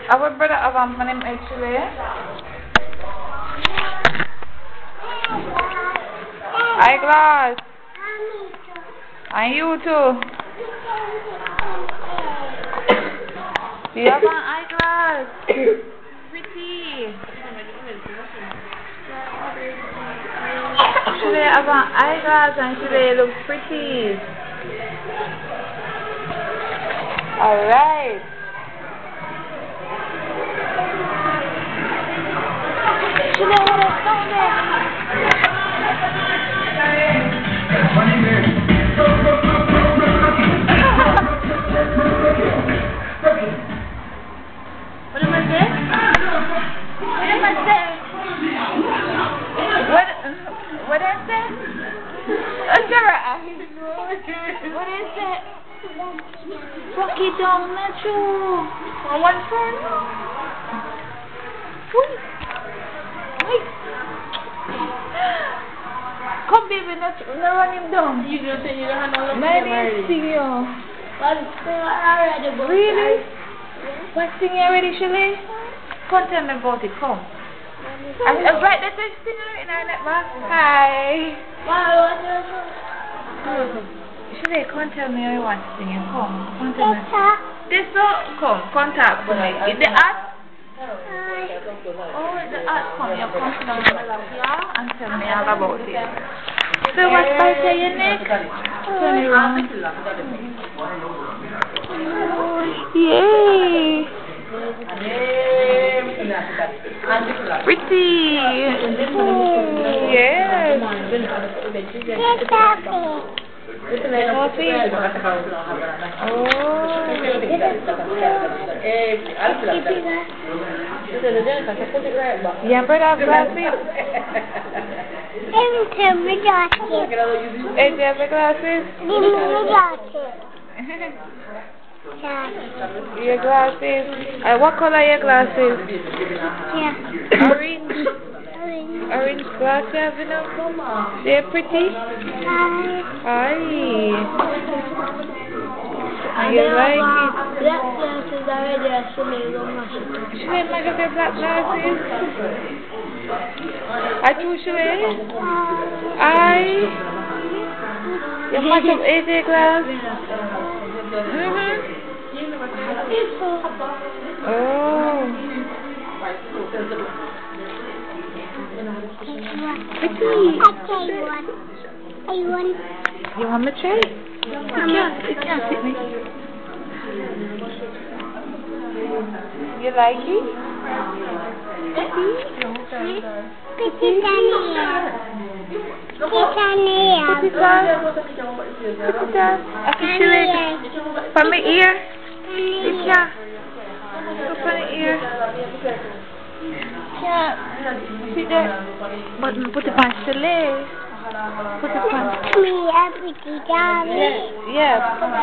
Our brother have my name actually. Eyeglass. And you too. You have an eyeglass. Pretty. She have an eyeglass and she looks pretty. Alright. She what is down there? What am I saying? What am I saying? What is it? What is it? Rocky down, Metro. On one phone? Wait. Come, baby, not run him down. You don't say you don't have no love for him already. Really? What singing already, Shirley? Come tell me about it, come. I'm right there to sing right now, hi. Shirley, come tell me how you want to sing it, come. Come tell me. This song, come, contact me. Is the art? Oh, the art, come, you come down on my lap, yeah? And tell me all about it. So what's by your neck? Turn it around. Yay! Pretty! Yes! Coffee? Yeah, but I've glasses. Hey, do you have glasses? Your glasses. What color are your glasses? Yeah. Orange. Orange glasses you have enough? They're pretty? Hi. You like it? Black glasses already are Shirley, might get your black glasses. I choose Shirley. You match up AJ glass? Oh. Pretty. You want me to try? You can't sit me. You like it? Put it on. From my ear? Yeah. Put on the ear. Yeah. See that? But put it on Shirley. Put it on. Yeah.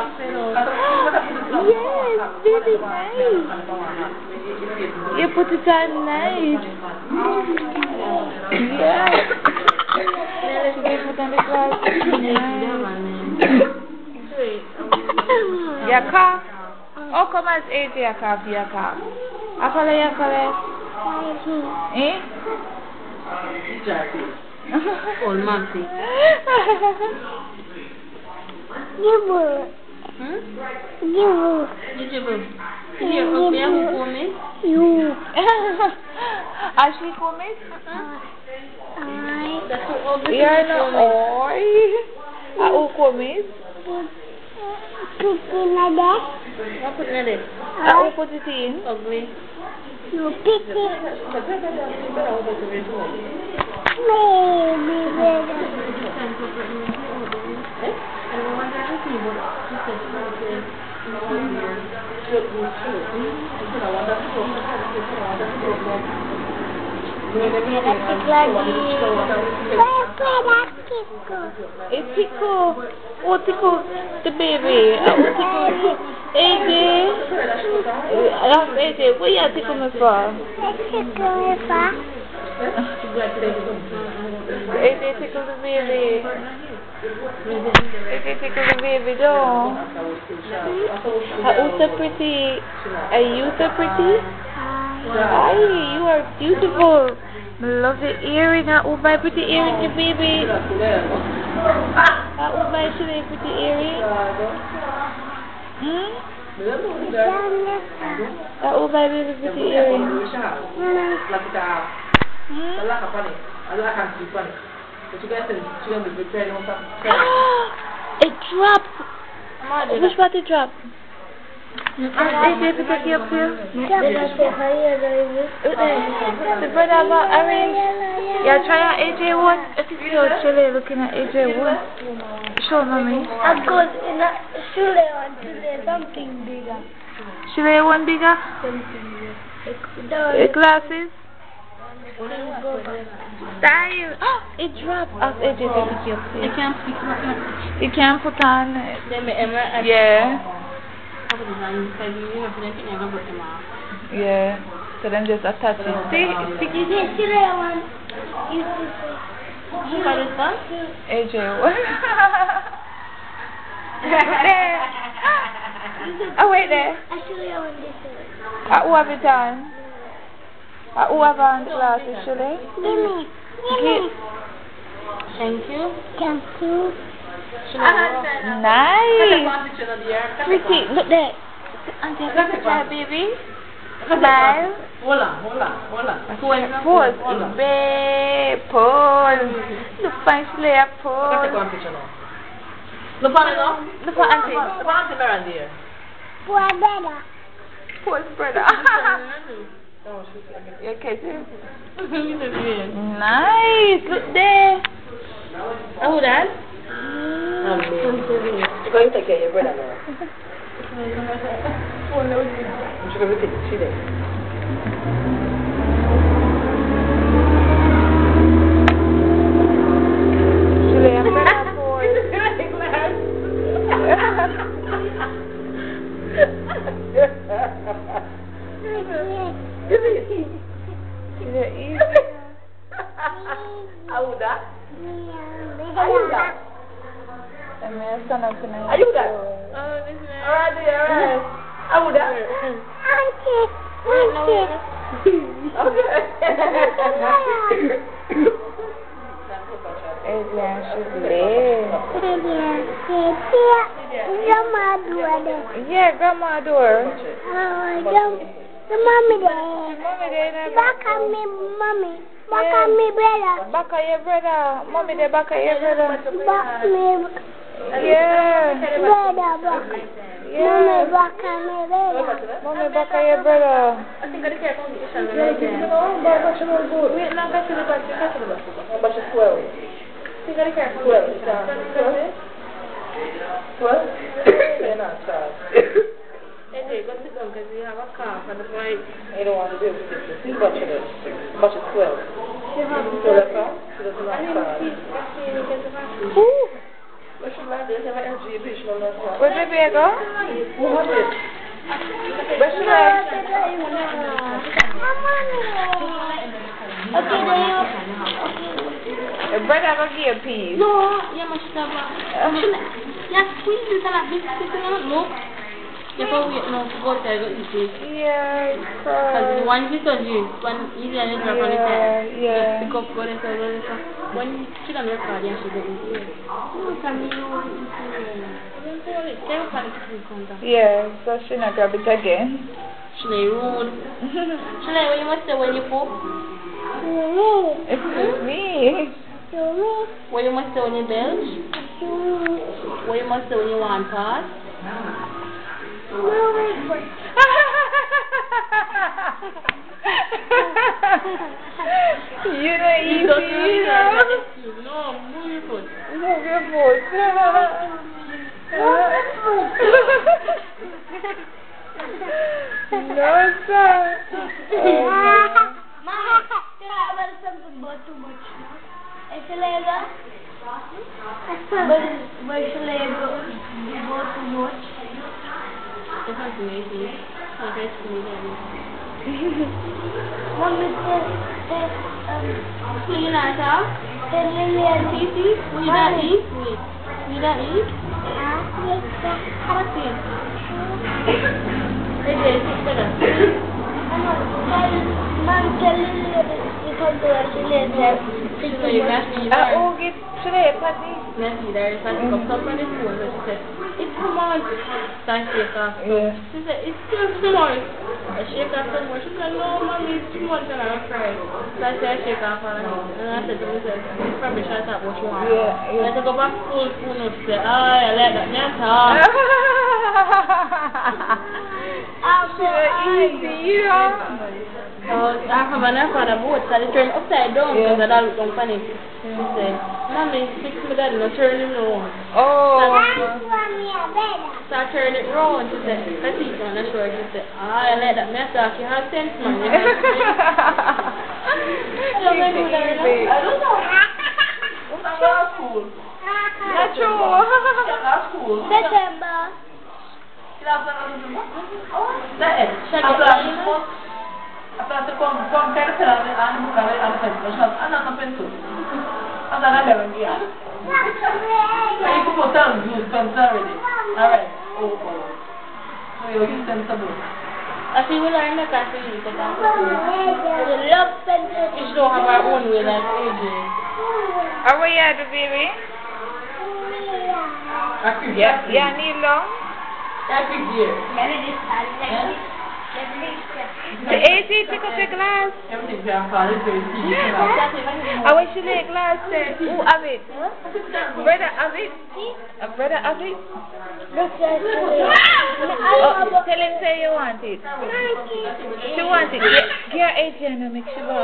Yes, very nice. You put it on nice. Yeah. Should put on the glass? Your car? Oh, come as AJ your car for your car. I call it your car. Eh? Old Maxie. You. As she for me? You're not oi. Who for me? Put it in there. What put it in there? Who put it in? Ugly. You pick it. It's tickle. Oh, tickle the baby. Oh, tickle. AJ. That's AJ. What you tickle me for? AJ tickle the baby. AJ tickle the baby, don't. Who's so pretty? Are you so pretty? Hi, you are beautiful. I love the earring. Oh, my pretty earring, your baby. Oh, my pretty earring. Hmm? Oh, my baby, pretty earring. It dropped. Which part it dropped? Is it to take you up here? The brother got arranged. Yeah, try out AJ one. It is so chilly looking at AJ one. Show mommy. I got in a Shule one today, something bigger. Chile one bigger? The glasses? Style. It dropped as AJ take it up here. You can't put on it. Yeah. Yeah. So then just attach it. See? AJ one. There. Oh, wait there. Who have it on? Who have on the glasses, Shirley? Gimme. Thank you. Thank you. Nice. Pretty. Look there. Auntie, have a picture, baby. Smile. Hola. Pose. Babe. Pose. Look fine, Shirley. Pose. Look for Auntie. Look for Auntie. Look for Auntie Miranda here. Pose, brother. Your kisses. Nice. Look there. Oh, Dad? You're going to take care of your brother, Laura. She's going to take it. She did. Shirley, I'm gonna pose. Ayuda. Ayuda. Alright. Ayuda. Yeah, grandma door. The mommy there. Mommy there. Back at me, mommy. Back at me, brother. Back at your brother. Mommy there, back at your brother. Back me. Yeah. Brother, back. Yeah. Mommy, back at me, brother. Mommy back at your brother. I think I can't go to the channel. Wait, no, back to the bus. But it's 12. I think I can't go to the channel. 12? You're not sorry. AJ, go sit down because you have a cough and that's why you don't want to be able to sit this. You watch it. Watch it 12. She doesn't have Ooh! Where's the baby go? Where's the your brother go give a piece. No, you must have squeeze it like this. No. You have to wait now to go there and eat it. Yeah, because one he told you, one easy and drop on the side. Yeah. Pick up, go there, when she don't record, yeah, she don't eat it. Yeah, so she not grab it again. She rude. She what you must say when you cook? Excuse me. What you must say when you belch? What you must say when you want part? You know easy, you know. No, move your foot. Move your foot. No, sir. Mama, tell her something about too much. It's a labor. But it's a labor. About too much. It's not amazing. Okay, it's Mommy said, clean out out. Then Lily and Titi, will you not eat? Wait, will you not eat? What's it? Hey, sit better. get today, Patty. Nancy, there is a come from the school. She said, it's too much. So I shake off. She said, it's still too much. I shake off so much. She said, no, mommy, it's too much. And I cried. So I said, I shake off. And I said to myself, this probably should have what you want. I said, go back school. She said, I like that. Yes, easy, you know. I have an father boat, so I turn upside down because I don't look down funny. She said, Mommy, fix me that and I turn it around. Oh. So I turn it round. She said, let's eat on the shore. She said, I like that. I said, you have sense, man. You have sense. I don't know. What's that school? Not true. September. After the come cancel and book and festival, and I'm pencil. And then I never get. I need to put down use pencil already. Alright. Oh. So you use pencil. I see we learn the class in the class. I love pencil. We should have our own way like AJ. How are you, the baby? Yeah, kneel down. Epic year. AJ, take up the glass. Everything we are calling very serious. I wish you lay glass there. Who have it? Brother have it? Brother have it? Oh, tell him say you want it. She want it. Get AJ and make sure.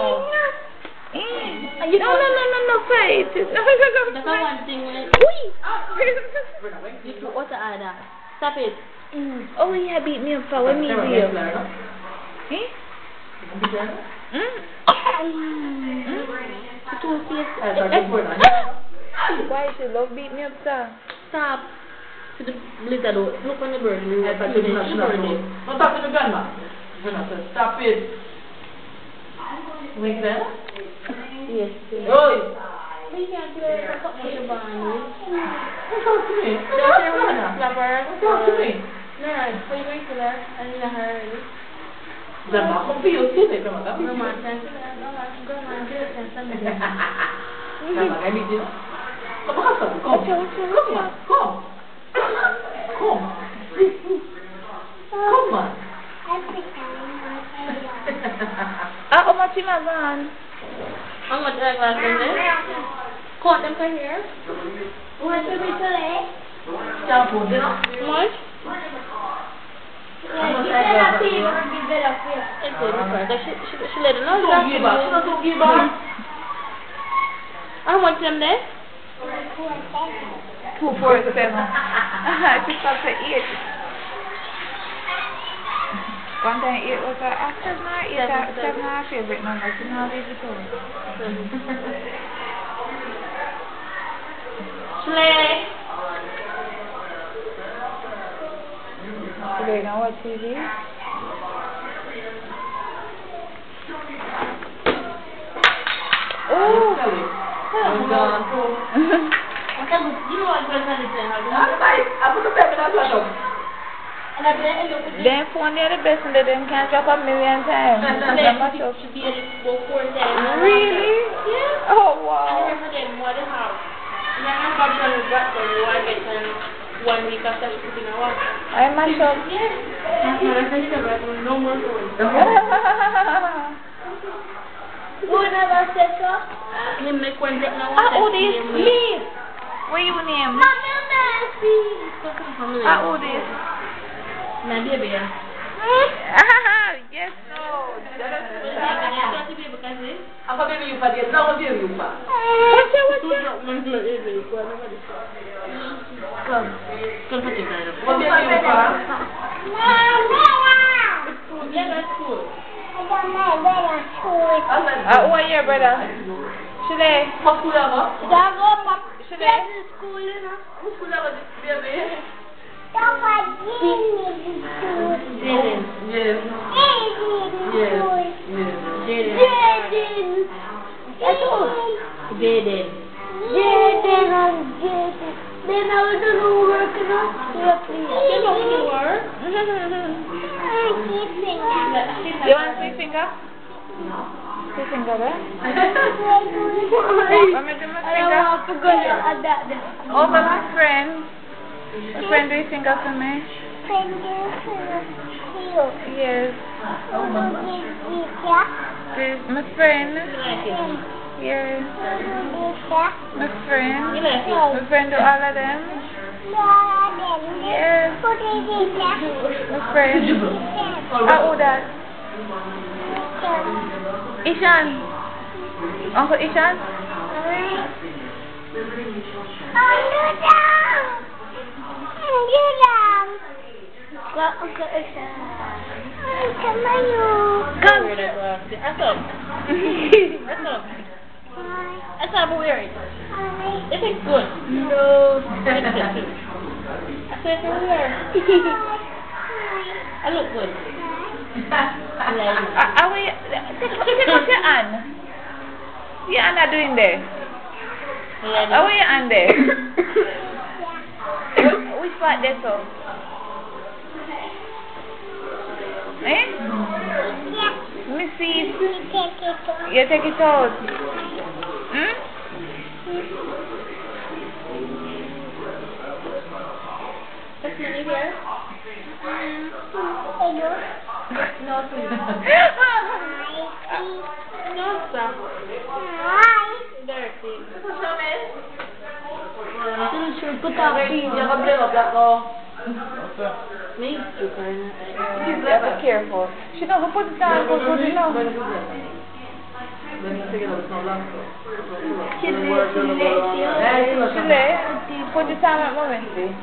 No, fight. That's one thing when you put water out of stop it. Oh, he had beat me up for when me deal. Why she love beat me up, sir? Stop. To the little dog. Look on the bird. Don't talk to the grandma. Stop it. Make that? Yes. Oi! We can't do it. Talk to me. Don't talk to me. Don't talk to me. Nurse, are you going to learn? I'm in a hurry. Grandma, come for you, see me, grandma. Grandma, can you learn? Grandma, do it and send me there. Grandma, can you do it? Come on, come. Come on. How much him have on? How much eyeglass in there? Caught them for here. What's the today? Shampoo, you know? How much? Give it up here. It's good. She let it know. Don't give back. How much them there? 247. She stopped at 8. One time 8 was after my 7 my favorite number. So now leave it on. Slay. Today now watch TV. Oh! You know what I'm going to say? I put the baby in that shop. Them phone they're the best and them can drop a million times. Should be able to 4 times. Really? Yeah. Oh wow. I remember them more than half. And then I'm about to drop them 1 week after she put in a wash. I mash up. Yeah. No more phone. Who never said so? Him make one take no water. Who this? Me. What you name? Mama Mercy. Who this? My baby. Yes, no. Apa baby you pa dia? Não, baby you pa. What's your Come. Come for it. What baby you pa? Yeah, that's cool. Who are your brother? Shule. What school you go? Shule. School, you know. What school you go, baby? Jaden. Yes. Jaden. Then I will do the work, you know. You know the work? You want 3 finger? si finger there. I don't want to go at that. Oh, but my friend. My friend, do you finger for me? Yes. Please, my friend. Yes. My friend. My friend do all of them. Yes. My friend. Who that? Ishan. Uncle Ishan? That's not weird. It is good. No. I said it's weird. I look good. Are we... Take off your hand. Your hand are doing there. Are we your hand there? Which part there, so? Eh? Let me see. You take it out. Hmm? What's money here? No, please. No, stop. Dirty. Me? Be careful. She don't put it down. Put it down. Chile. Put it down at moment.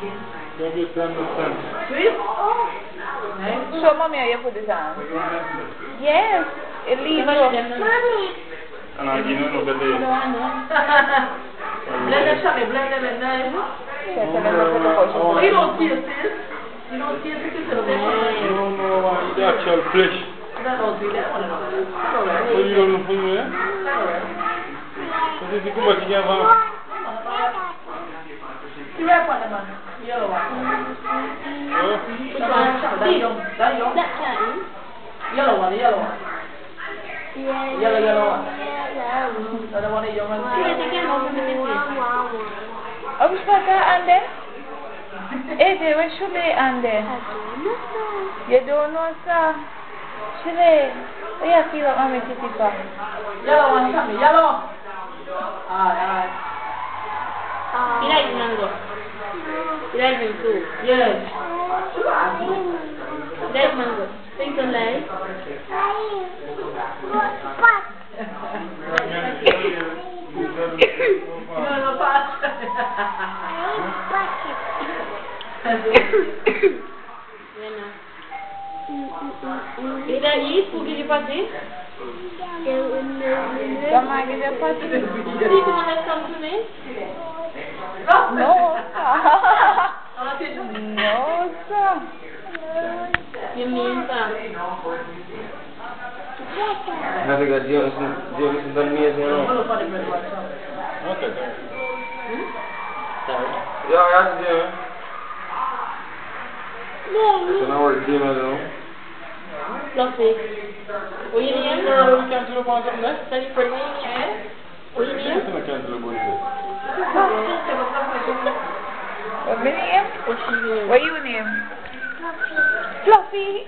Show mommy how you put it on. Yes. It leaves you. And I didn't know that they... Blend them, Sammy, blend them and then... You don't taste it. You don't taste it. No, the actual flesh. That don't do that one. So you don't know from where? So this is too much in your hand. You wrap on the man. Yellow one. Which one? That young. Yellow one, the yellow one. Yellow one. So the one is young and Oh, which part are there? Eddie, where should they under? You don't know, sir. Chile. Oh, yeah, feel like mommy titty pa. Yellow one, Sammy, yellow. Aye. You like mango? You like them too? Yes. You like mango? Think don't like? No, fast. You like eat? Who give you party? Somebody give you a party? Do you want to come to me? No, sir. No, sir. You mean that? I think that you're amazing, you know. Okay, sorry. Yeah, that's Jimmy. So now we're Jimmy, you know. Fluffy. What you name? You cancel about something there? Can you bring me in? What you name? I cancel about it. What my name? What's your name? What your name? Fluffy.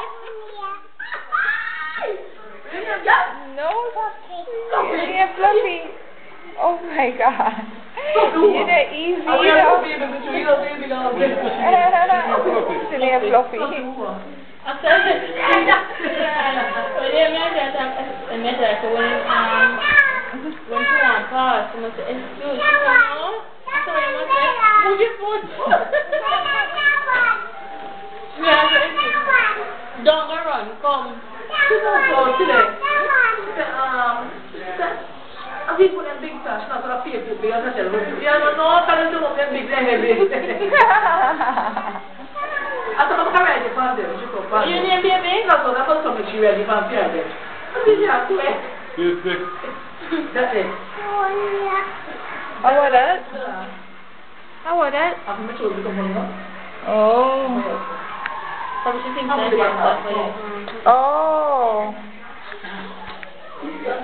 No, your name Fluffy. Oh my God. You're the easy. Your name Fluffy. I said it. When you met her, so when you want pass, you must say, excuse me, no? So you must say, move your foot. Don't go run, come. So today, I think put them big trash, not gonna pay for because I said, yeah, no, tell them to put them big, big. I thought I'm ready for them. You name baby? No, so that's also make you ready for them. Yeah, Yes. that's it. How was that? How was that? I'm not sure you come on. Oh. Probably she thinks that. Oh.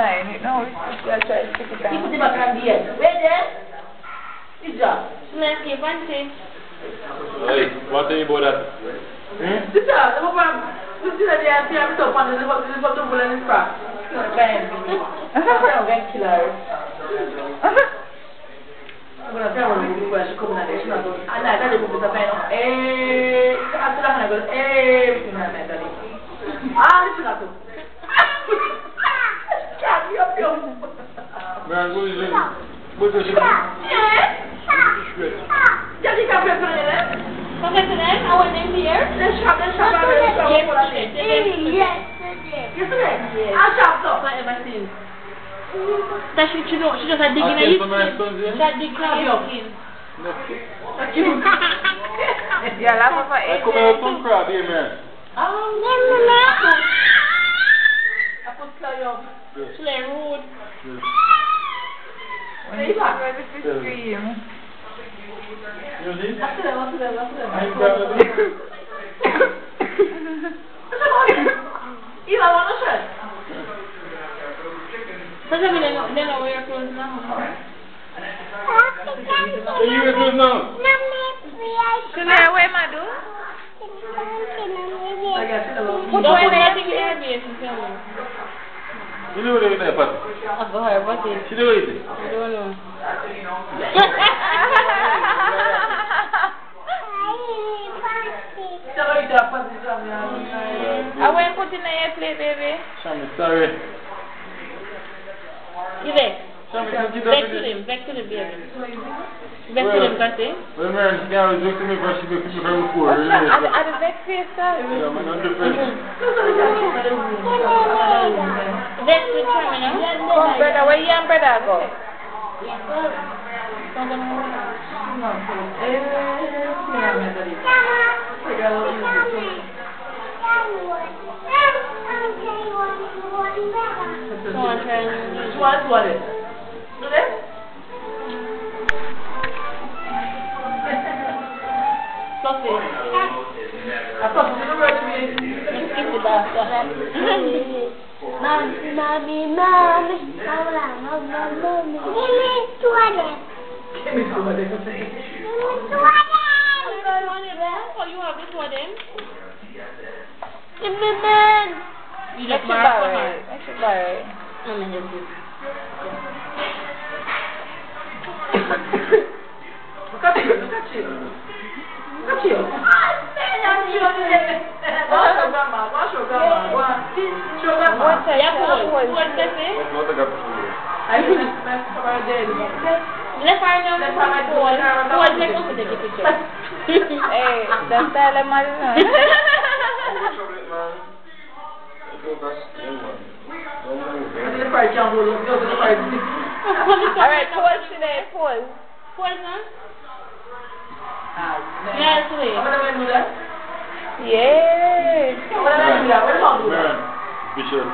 sign. No, just try to stick it down. You put it back on the end. Wait there. Good job. Let's keep on saying. Hey, what do you about that? This is the problem. This is the idea of the top and the bottom of the crack. I'm going to kill her. I'm going to tell her where she comes and she's not going. And I got to move the pen. After that, I'm going to everything I'm going to do. Listen up. Can't be up here. Man, what's this? Yeah, you can press on it. Okay, so then I went in here. Let's shop. Yes, yesterday. I'll shop though. Ever since. That she just had digging in your skin. That digging in your skin. Yeah, laugh for I come out some crab here, man. I put clay up. Slay road. when you get ready to scream. You see? What's them? I ain't crab. Eva, want a shirt? So tell me they know where your clothes now. Hey, you wear clothes now? Today, where am I doing? Put one in your base and tell me. You know what they're there, Pat? I'll go her, but She do it. I don't know. I went put in your plate, baby. Shami, sorry. You there? Shami, can you Back to them, baby. Back to them, Kathy. Well, man, she always look to me first, she look to me from before. At the back face, sir. Yeah, man, I'm different. Back to terminal. Come, brother, where you and brother go? Oh, you have this one then? You Let's just borrow for her. Let's borrow. I'm going to help you. Look at you. Look at you. Wash your grandma. Show grandma. What's that? Yeah, what's that say? That's what I got to do. I think that's cover dead. Let's find out what's like up to take a picture. Hey, that's the element. Alright, pause today, pause. Pause now? Yes, wait. Yeah. Bishop.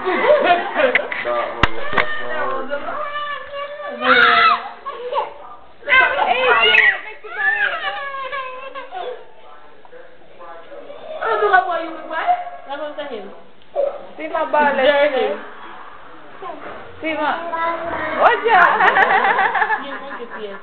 See my ball, see my. What's that? You monkey face.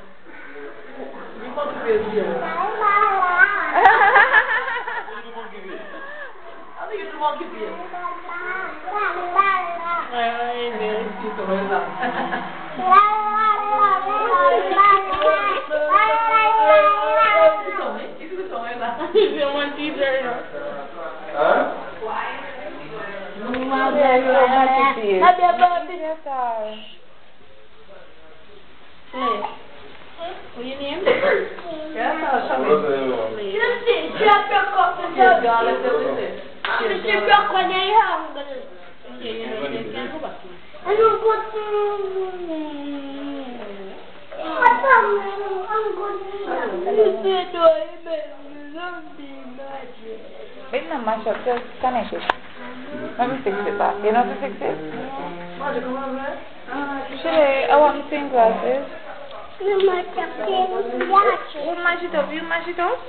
You want teaser? Huh? What's your name? It's not mash up, just connect it. Let me fix it back. You know how to fix it? Should I want my pink glasses. Who mash it up? You mash it up?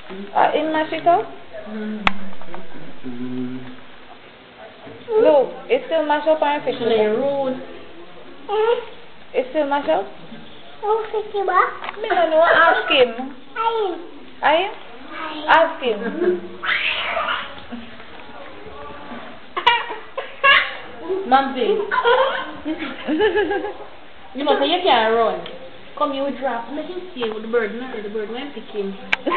In mash it up? Look, It's still mash up and fix Actually, rude. It's still mash up? Oh, fix it up. Me no know. Ask him. I? Ask him. Mamsie. You must say you can't run. Come you drop. Make him see with the bird. Not the bird. When pick him.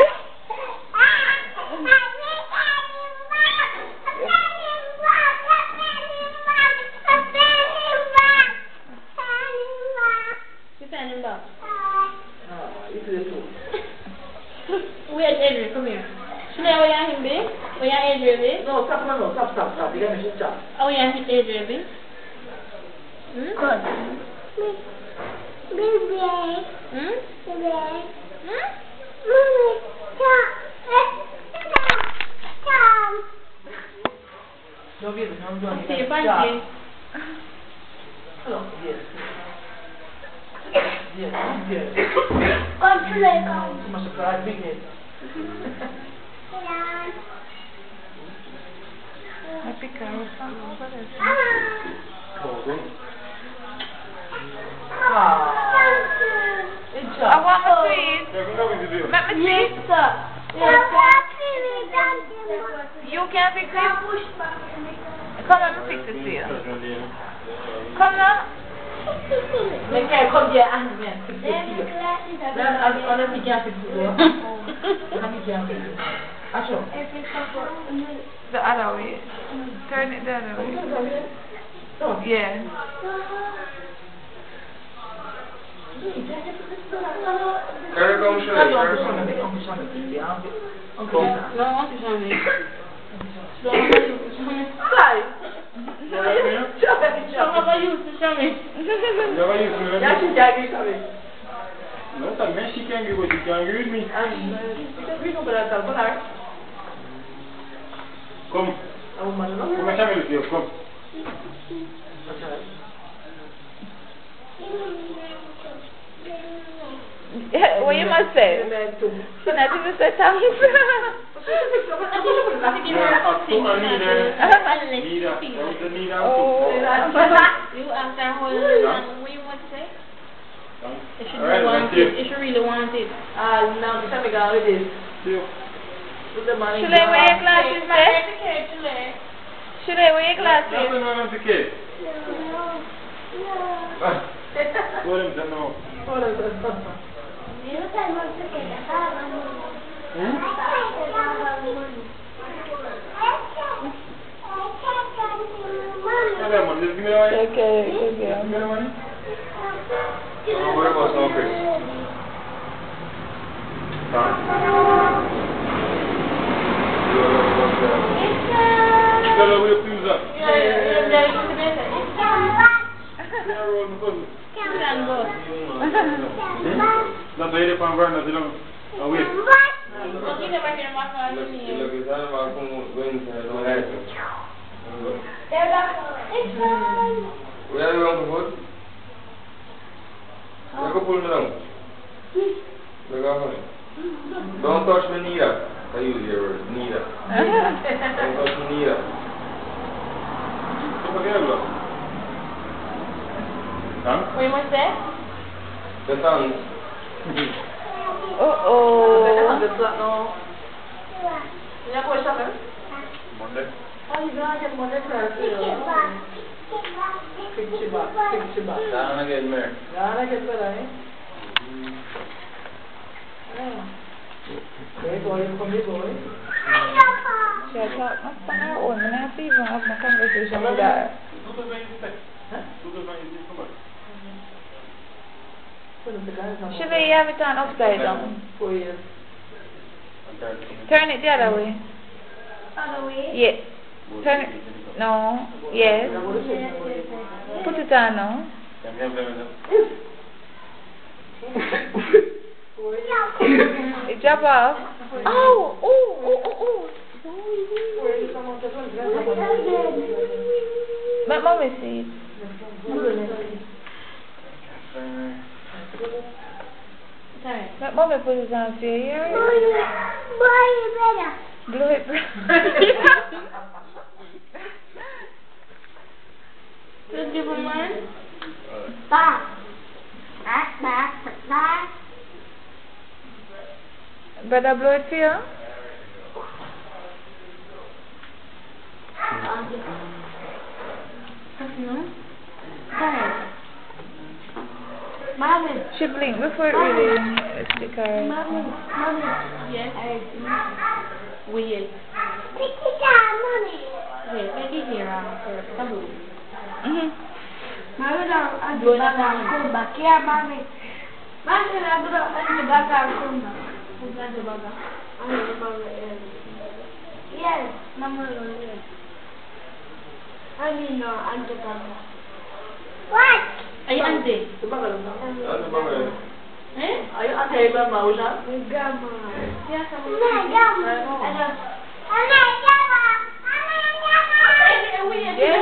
You send him back. Where's Adrian? Come here. Shanae, where you him be? Where you Adrian be? No, stop. You got me stop. Oh, where you Adrian be? Good. Baby. Baby. Mommy, come. No, baby, no. See you, Fancy. Hello. Yes. Come to the come. You must have cried big head. I pick her up. I want my sweet. Let me see. You can fix it? Come on, fix it for you. Come now. They can't come here and man. Honestly, can't fix it. The other way. Turn it the other way. Yeah. Carry come, No, Uncle Sammy. No, Uncle you to show me. Never use me. Yeah, she can't give it. No, that man she can give, but she can't give me. Come. Come and show me the tape, come. What you must say? She not even say thanks. You asked her how what you want to say? If she really want it. If she really want it. Now, tell me how it is. Shule, where your glasses there? Shule, where your glasses? Nothing wrong with the kid. What him to know? Just give me the money. Okay. Just give me the money. Don't worry about no Chris. Tell her where your things are. Not to hear the fan burn, not to know. Oh, wait. Where are you going to put? You can pull me down. Don't touch me neither. I use your word, neither. Don't touch me neither. What you must say? The tongue. Monday. Oh, you don't get Monday first. Fix it back. Gonna get married. Gonna get better, eh? Okay, boy, you come here, boy. She had talked on her own, and I have to even have my conversation with her. Should we have it on upside down? 4 years. Turn it the other way. Other way? Yeah. Turn it. No. Yes. Put it on now. It drop off. Oh! Oh! Let mommy see it. Let mommy put it on for you. Boy, you better. Blow it. brother blow it for you? Mommy. She blink before it really stick her. Mommy. Yes. Wait. Pick it up, mommy. Wait, make it here first. Taboo. Mommy, I'm going to come back here, mommy. Mommy, I'm going to come back. Yes, Mama. I mean, no, I'm the Baba. What? Are you auntie? The bugger. That's the bugger. Eh? Are you auntie grandma, Usha? My grandma. Yes, I'm My grandma. Yes,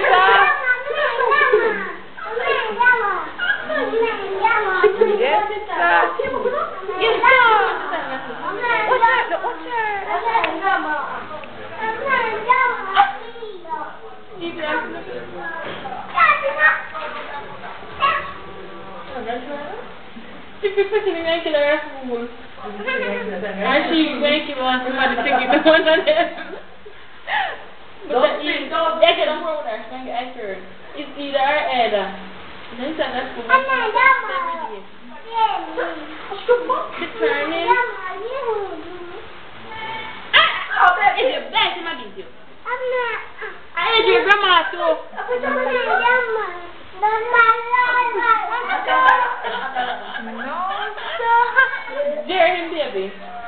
If you put it in a killer fool. And she make you want somebody to give the one on them. But you don't get a brother, so I'm accurate. It's either or either. Then said that's for every day. Determined. Oh, that is your best in my video. I had your grandma too. no, stop. Dare him, baby.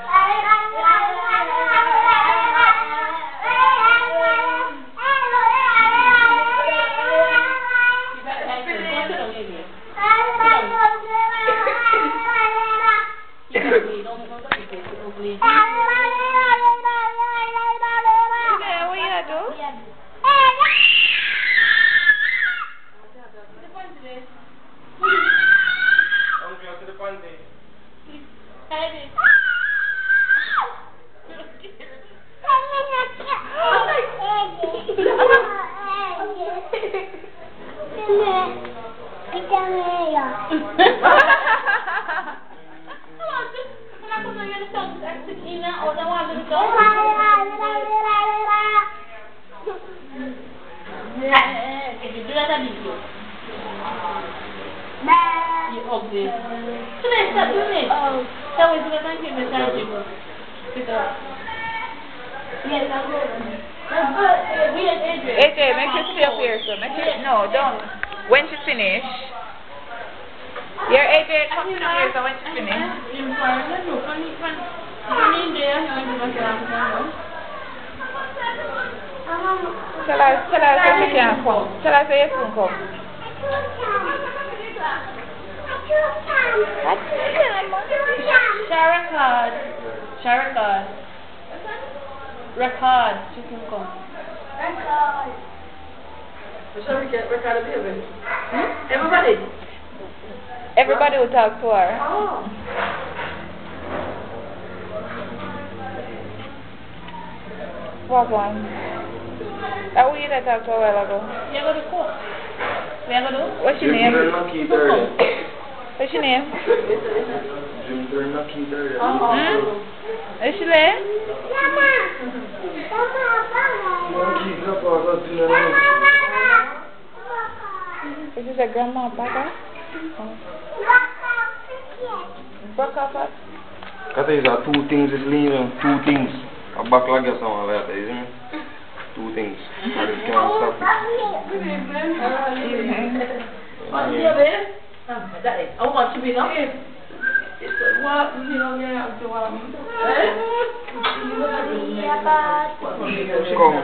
AJ, make her stay up here, so make her, no, don't. When she finish, yeah, AJ, come sit up here, so when she finish. Tell her so she can't come. Tell her so you can come. Sharakad. Record. She can come. Shall we get record a baby? Everybody? Everybody will talk to her. Oh. What one? That we that talked a while ago. You go to cook. Where you go to? What's your name? What's your name? Is she there? Is this a grandma Papa? Broccoli. Kata is two things is leaving, two things. A backlog or something like that, you see me? Two things. And it can't stop it. What's your name? I want to be up. What? You don't get up to what? Come.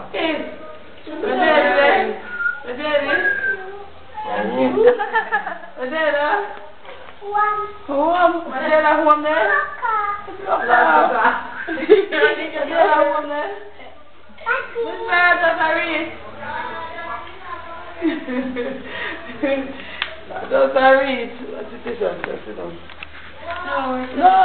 Just I read. Sit down. No.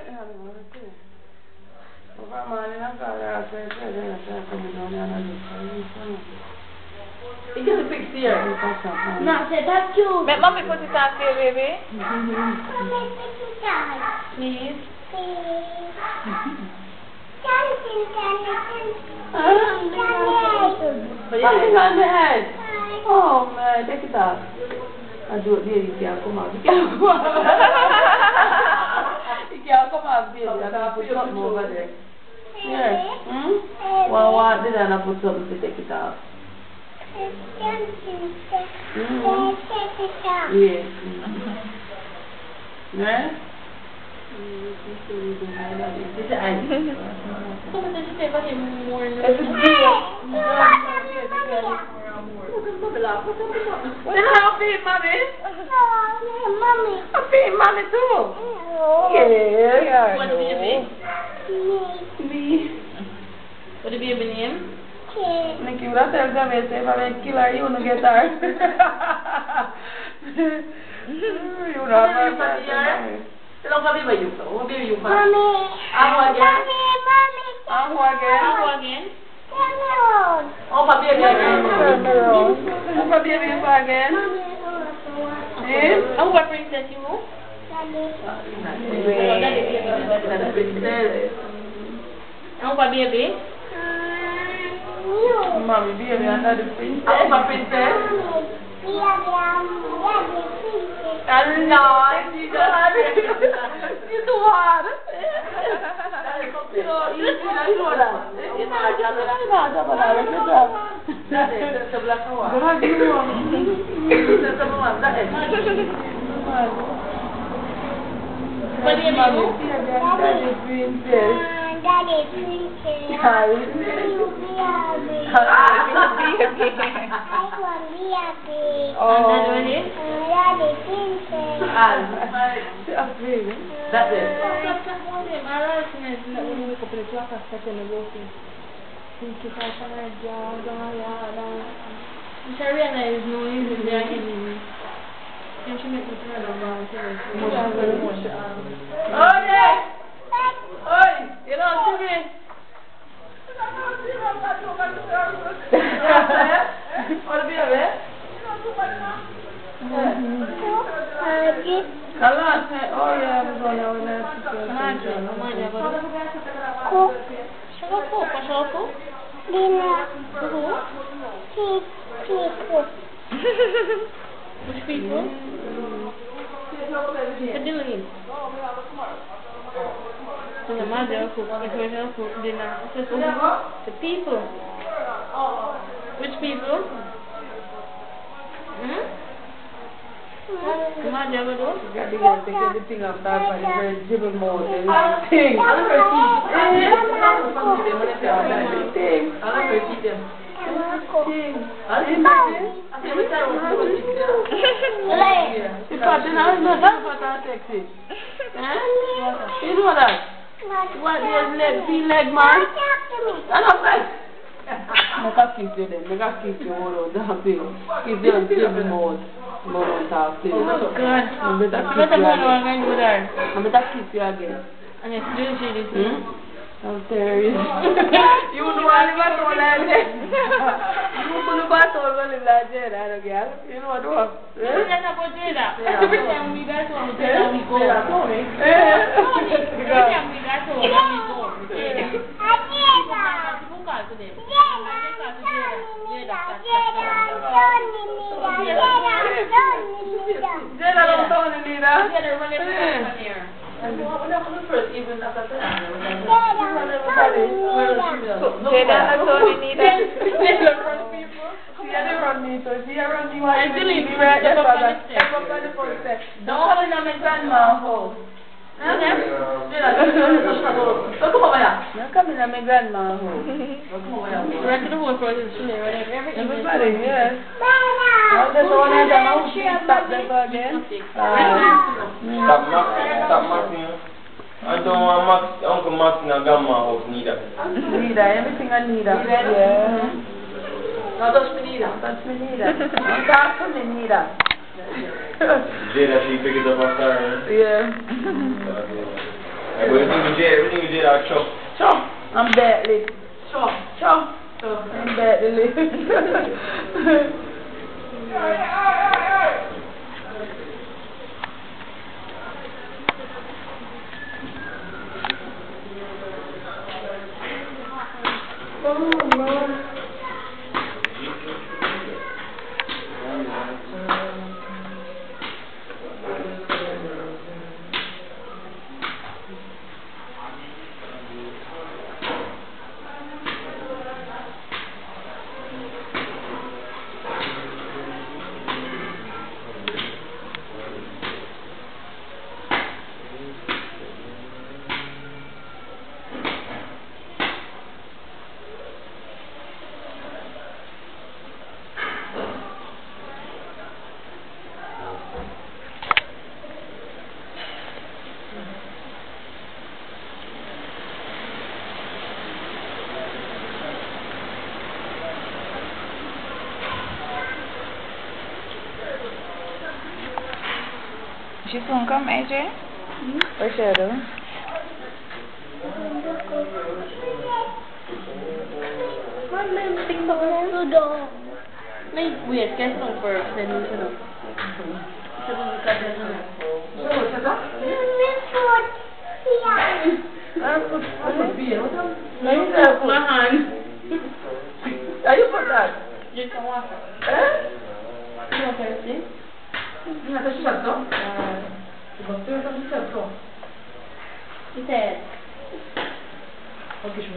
It gets a big tear. No, that's cute. Let mommy put it on for you, baby. Mommy, take it out. Please. Something on the head. Oh man, take it off. I do it, baby. You can't come out. You can't come out. You can't come out, baby. I can put something over there. Yes. What did I put something to take it off? Yes. Right? It's ice. Como você teve ali more no? I'm feeding mommy. I'm feeding mommy too. Yeah. What the baby? Me. What the baby name? Make you tell them if I kill her, you don't get her. You know what I'm saying? Tell them what you for. What baby you for? Mommy. Again. Oh, my baby. Oh, my baby again. Oh, what princess you want? Princess. Oh, what baby? Mommy, baby, under the princess. Oh, my princess. Allah, you too hard. You too hard. You know that. You know that. The black one. That's the one. That is. What do you mean? Daddy princess. Daddy princess. Hi. That's it. You know, children. What be of it? Allah, oh yeah, I'm going Which people? The mother cook, the dinner. The people. Which people? The mother will do? Take everything off that by the very dribble mode. Thing. If I didn't know that, but I'll take it. You know that? What is leg, leg man? I don't like. Make a kiss you then. Make a kiss you all over the thing. Kiss you on dribble mode. Moment after. Oh God. I'm better kiss you again. I'm better kiss you again. And it's really this. I'm serious. You know what I'm like that. You know what I'm like that, girl. You know what I'm Every time we got home, we go. Every time we got home, we go. Even after that. Run me, so she run me while you leave me right there, Father. Step up on the front step. Don't come in my grandma's house. Don't come over here. Don't come in my grandma's house. Don't come over here. Run to the whole process, Everybody, yes. I'll just go on and down. Stop there for again. Stop maxing. I don't want Uncle Max and Grandma house neither. Neither, everything I need. Yeah. No, touch me neither. Touch me neither. Don't talk to me neither. Jada, she pick it up after her. Yeah. Everything with Jada, chop. Chop. I'm deadly. Chop. I'm deadly. She's gonna come, AJ? Where's Shadow? Wait, get some first, then we can my hand. Are you put that? Drink some water. You want anything? Yeah, that's shut up. He said. Okay,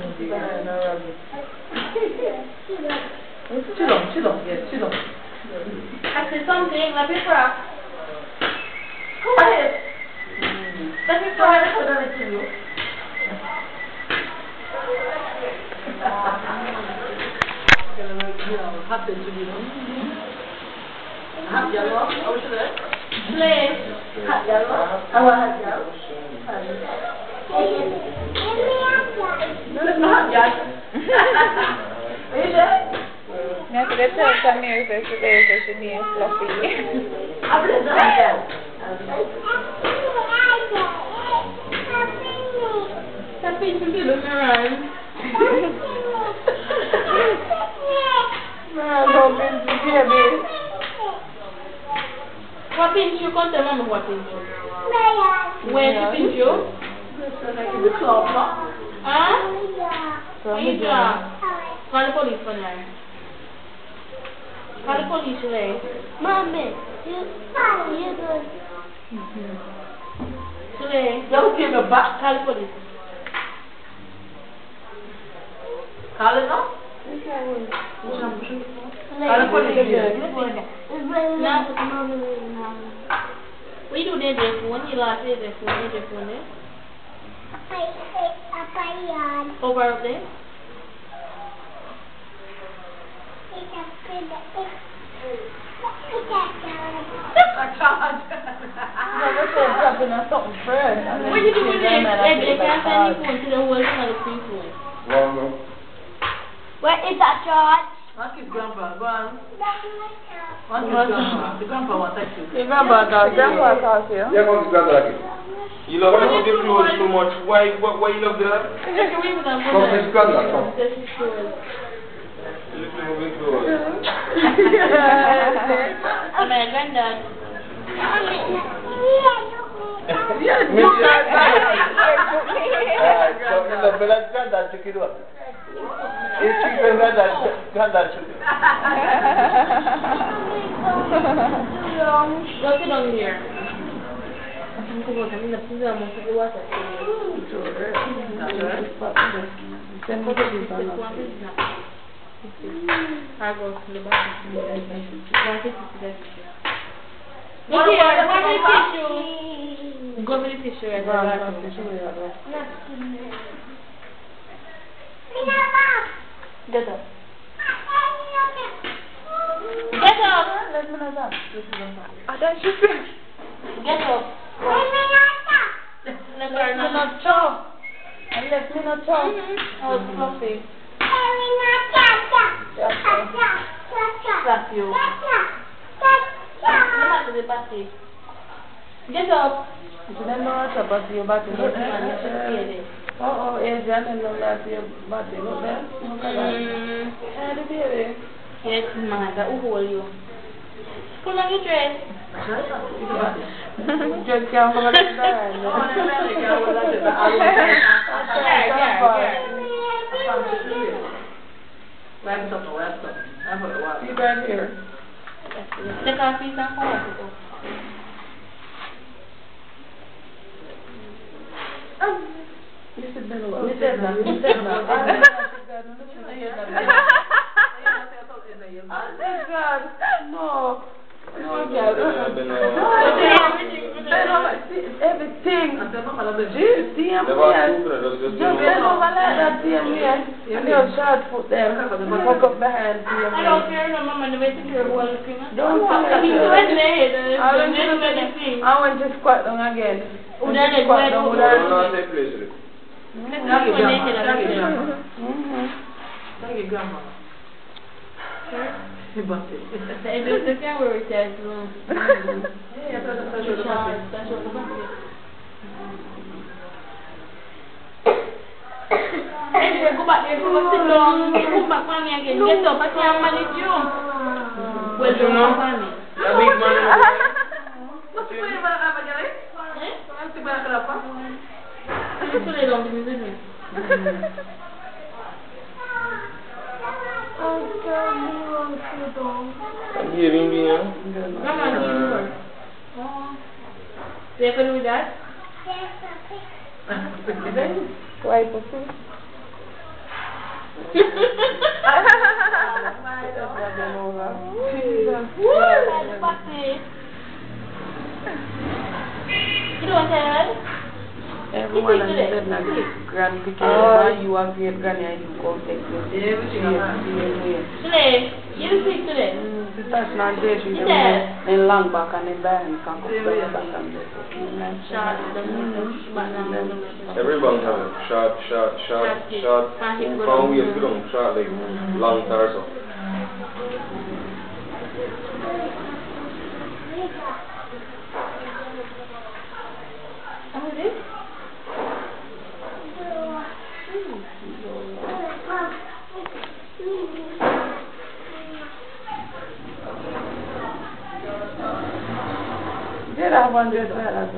chill on, yes, chill on. I said something, let me crack. Go ahead. Let me crack. Put that to you. Hot to you. Hot yellow. How should I? Play. Hot yellow. How about hot yellow? Hot yellow. Are you there? Yeah, so that's how come here so today so she needs fluffy. I'm going to hot yellow. Tapi itu beneran. Nah, don't be baby. What pinch you? Conta mama what pinch you? Where to pinch you? The club, no? Huh? Aida. Call the police for now. Call the police today. Mommy, you good. Today. Don't give me back. Call the police. Call it now? Call the police here. Now, we do their phone. You lost their phone. Their phone there. Over up there. What you do with it? They can't send your phone to the whole thing on the free phone. Where is that, George? Ask his grandpa. Go on. Ask his grandpa. The grandpa wants to text you. Your grandpa calls you. Yeah, come to grandpa again. You love the clothes so much. Why you love that? Come to grandpa, come. You love the clothes. I'm my granddad. Yes, Me Mr. Alright, so you love the granddad took it up. It's chicken granddad took it. Go sit down here. I'm going to the pizza and I'm going to I go to the bathroom. Look here, go for the tissue. Go for the tissue at the bathroom. Get up. Get up. Let me know that. Get up. Let me not chop. And let me not chop. Oh, it's fluffy. Slap you. Look at the battery. Get up. You don't know what's about your body. Look man, you should see it. Oh, Adrian, and know that your body. Look there. Look at that. Yeah, the baby. Yes, man, that will hold you. Pull on your dress. Just can't come and die. Wipe it up. That's what it was. See right here. Take off piece and come up. Mr. Bello. No. No, girl. Everything. Just bend over like that, and they'll short foot them. Fuck up the hand. I don't care, no, Mama, the way to care about looking at. Don't care. I went to squat down again. Squat down with her. Thank you, Grandma. The camera says no. Anyway, go back there, so go sit down. Come back for me again. Get up, I can't manage you. Well, you know, that big man. What's the way about that, eh? What's the way about that? I'm still along with me. I'm hearing you now. Come on, give more. Oh. So you can do that? Why, pussy? You don't tell? Everyone has said like grand picking and you are great granny and you go take this. Today? You speak today? That's not there. She's in long back and in back and come back and everyone have it. Short. From waist to down, short like long torso. How is it? Did I want this salad?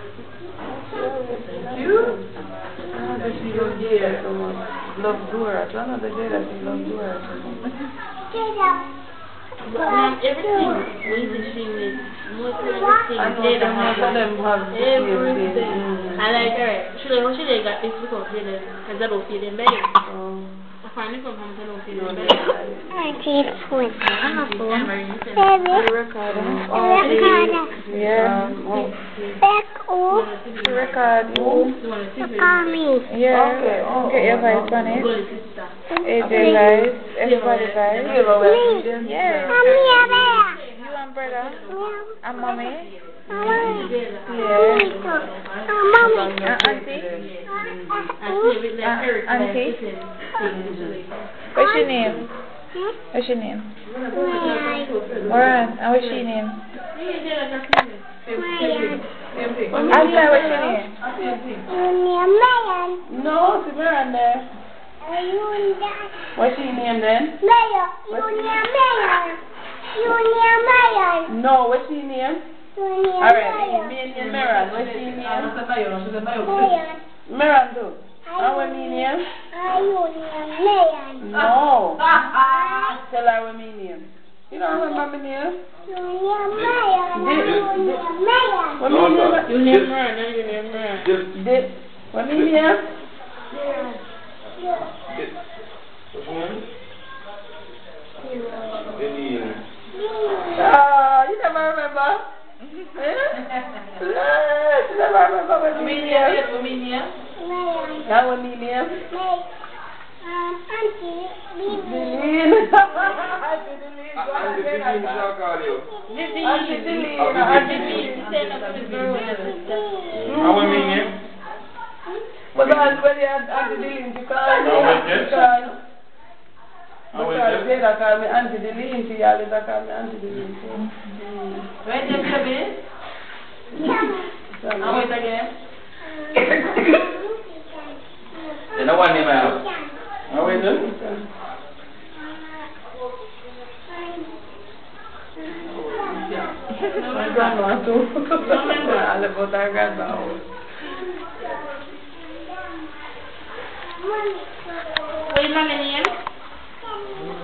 You? She don't get so much. Love Dora. I don't know the day that she loves Dora so much. Everything with the most of everything. I know most of them have everything. I like her. She got this because they don't feel them better. I finally come home to don't feel them better. I did swim. Yeah. Back up. Record. Call me. Yeah. Okay. Get your voice on it. AJ guys. Everybody guys. Me. Yeah. I'm here there. You and brother. And mommy. Yeah. Mommy. Auntie. Auntie. What's your name? What's your name? Moran. And what's your name? Answer, what's your name? No, it's Moran there. What's your name then? No, what's your name? Alright, me and your Moran. What's your name? Moran too. And what's your name? No. Tell her what my name. You don't remember my name? What my name? You name her, no, you name her. What my name? What's your name? You never remember? You never remember what my name? What mean you? Now what my name? Auntie, Lillian. How are you? But that's when you had Auntie Lillian to call me. Because Jada called me Auntie Lillian. She always called me Auntie Lillian. Where's your baby? How is it again? Then no one name I have. How is it? My grandma too. I live with our grandma. What is my name?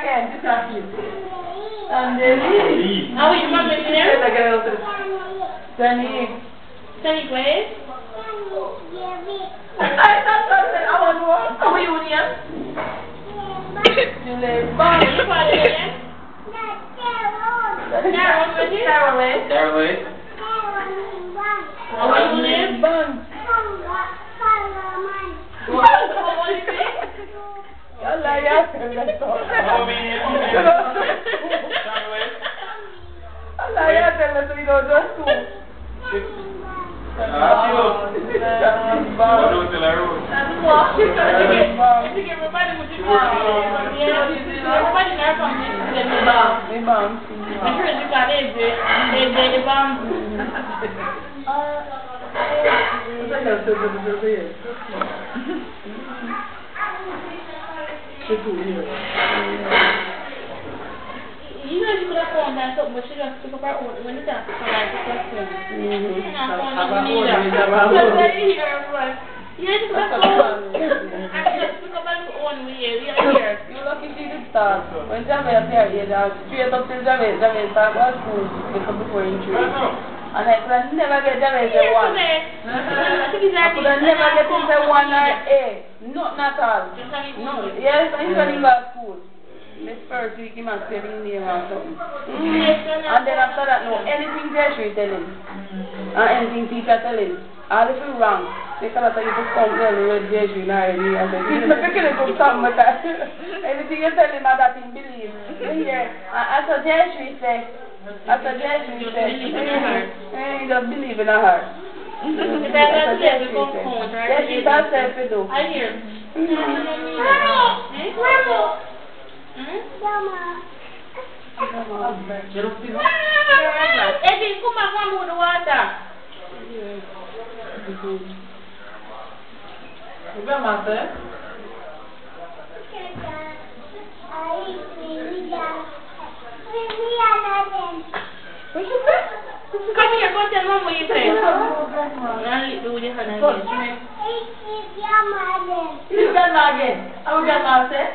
again. This is you. Sandy. How are you, Mama? Sunny. Sunny, where? How are you, Nia? You live by. You part of it again? Caroline. Caroline. How are you live? What is it? Allah, yes. Allah, yes. Tell us we don't just two. You know you could have phone that up, but she just pick up her own when it's up, so I pick up phone. You just pick up phone. And she just pick up her own way, we are here. You're lucky she did start. When Jamaica appeared here, straight up till Jamaica start was school before entry. And I could never get Jamaica one. I could never get into one or A. Not at all. No. Yes, I usually go to school. This first week he must tell him name or something. And then after that, no, anything Jeshua tell him. And anything teacher tell him. All if you wrong. They cannot tell you to come tell me what Jeshua already. I said, he's not picking it up something with that. Anything you tell him that he believe. As a Jeshua say, he just believe in her heart. That's a Jeshua say. Jeshua does self to do. I hear. Eddie, come back one with the water. You got my sir? What you say? Come here, go tell Mom what you say. I'll do the hand again. You got my again. I will get my sir.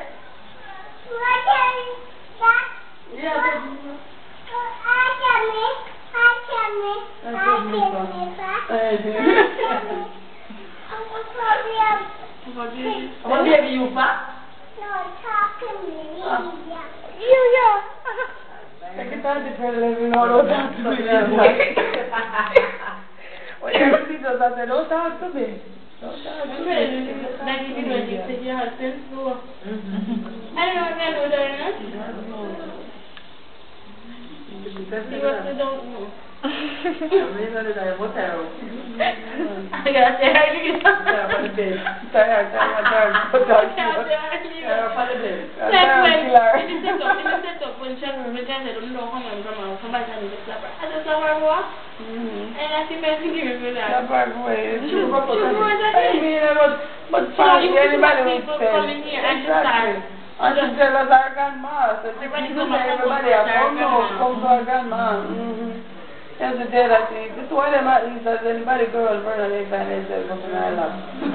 What baby you pa? No, talk to me. Yeah. Take it out the level, no, don't talk to me. When everybody does that, don't talk to me. Don't talk to me. Like you did when you said your husband, so. I don't know what I'm going to do. You also don't know. I got to hide you. Tired. Set up when Sharon said, I don't know how I'm going to come back and just slap her. I just slap her what? And I think I'm thinking of that. But finally anybody would say. Coming here and start. And she tell us our grandma. So she keeps saying everybody, come to our grandma. That's the day that she, this is why them at least as anybody girl burn and they find themselves up in our lap.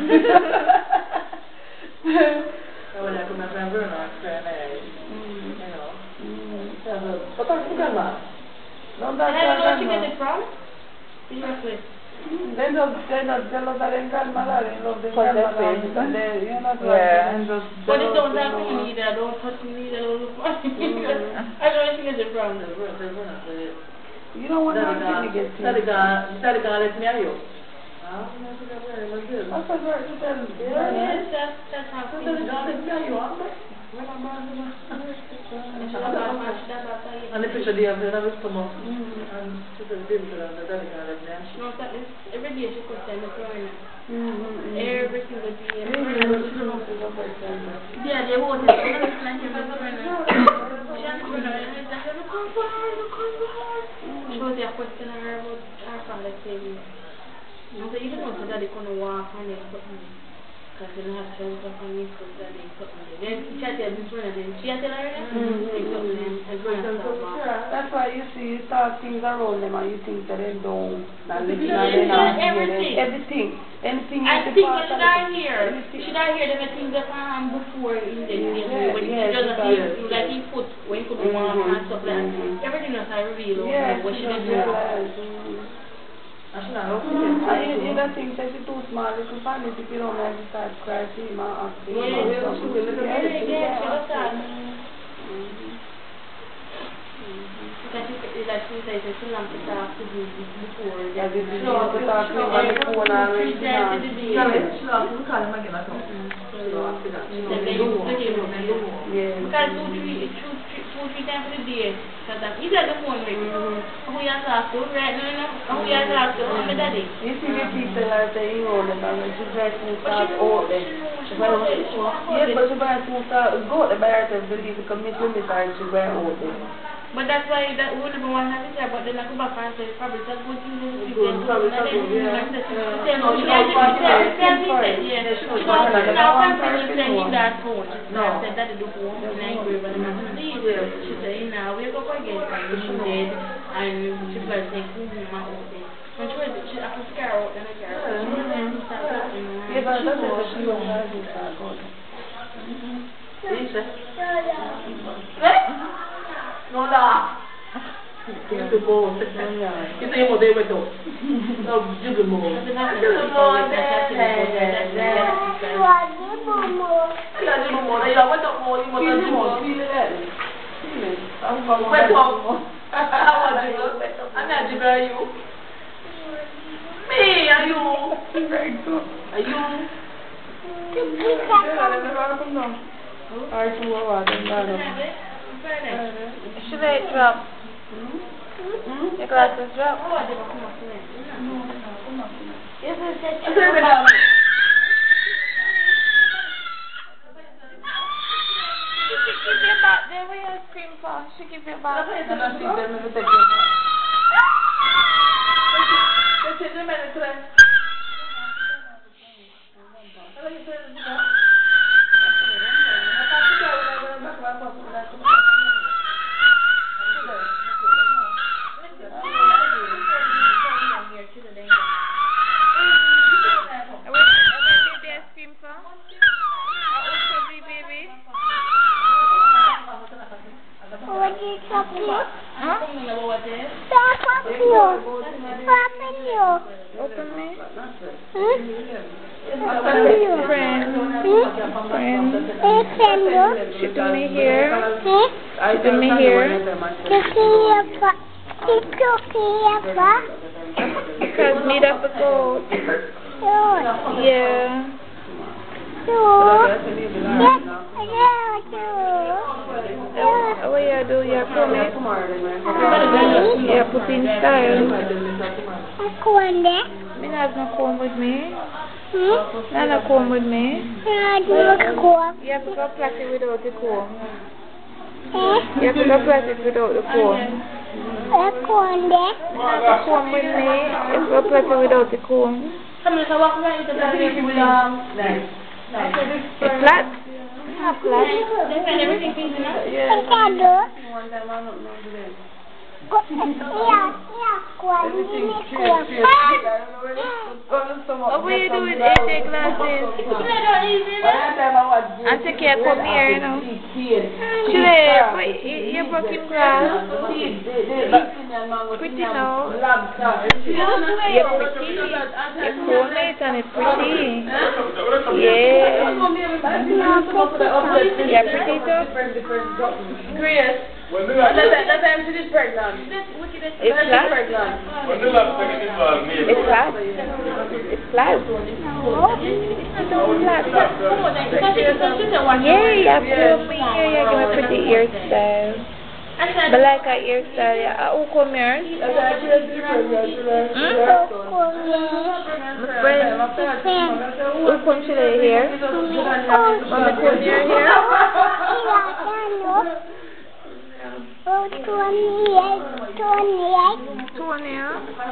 When I come back and burn our friend, you know. But talk to grandma. Don't I talk to don't know our where she get grandma. it from. Seriously. They just tell us that their grandmother, they love their grandmother. Because they, you know, But they don't talk to me neither, don't touch me neither, don't look funny. I don't know where she get it from. You don't want to get it. Let me hear you. That's what we're to tell you. That's how Let me hear you. And the picture they have there, that will come up. And she said, baby, the daddy can let me. No, every day she could send it to her now. Every single day. Yeah, they won't tell her. She has to run away. She was there questioning her about her father saving. So you don't know so daddy couldn't walk and then something. Because they don't have strength of and because daddy something. Then she had to have this one and then she had to learn it. That's why you see, you start things around them and you think that they don't. Everything. Anything and things when she not here. She not here, they think that before in the day. When she doesn't hear, like warm and stuff like that. Everything else I reveal what she does do. You don't think that it's too small, it's too funny if you don't have to start crying, acting. Because she says she wants to talk to you before. She wants to talk to you on the phone already. She wants to call him again or something. Because 2-3 times a day. Because he got the phone with me. Who you talk to right now? Who you talk to? My daddy. You see the people that say you own it, and she tries to start out there. Yes, but she tries to start, go to by herself, believe the commitment and she went out there. But that's why that we never want to have it there, but then I go back and say, probably that's good thing to do. Good, probably that's good, yeah. She said, you know, we go again, and she did, and she was like, and she after the car out, then I car out. Yeah, but that's what she wants to do. No, no. It's the ball. It's the more they went up. No, do the more. It's should I drop? Your glasses drop? She give you back there where you scream for. She give you back. She do me here. She do me here. Because me have to go. Yeah. What you do? You comb it? You put in style. Me not have no comb with me. Not no comb with me. You have to go plait it without the comb. You have to go plait it without the comb. Not the comb with me. You have to go plait it without the comb. It's flat. Not flat. What will you do with AJ glasses? And take care, come here, you know. You broke him glass. Pretty now. You're pretty. You're soulmate and it's pretty. Yeah. You're pretty too. Grace. That time she is pregnant. It's flat. It's flat. It's flat. Yeah, you have to me here. You give me a pretty hairstyle. But like a hairstyle, yeah. Who come here? My friend. Who come to here? Mama come here. 20.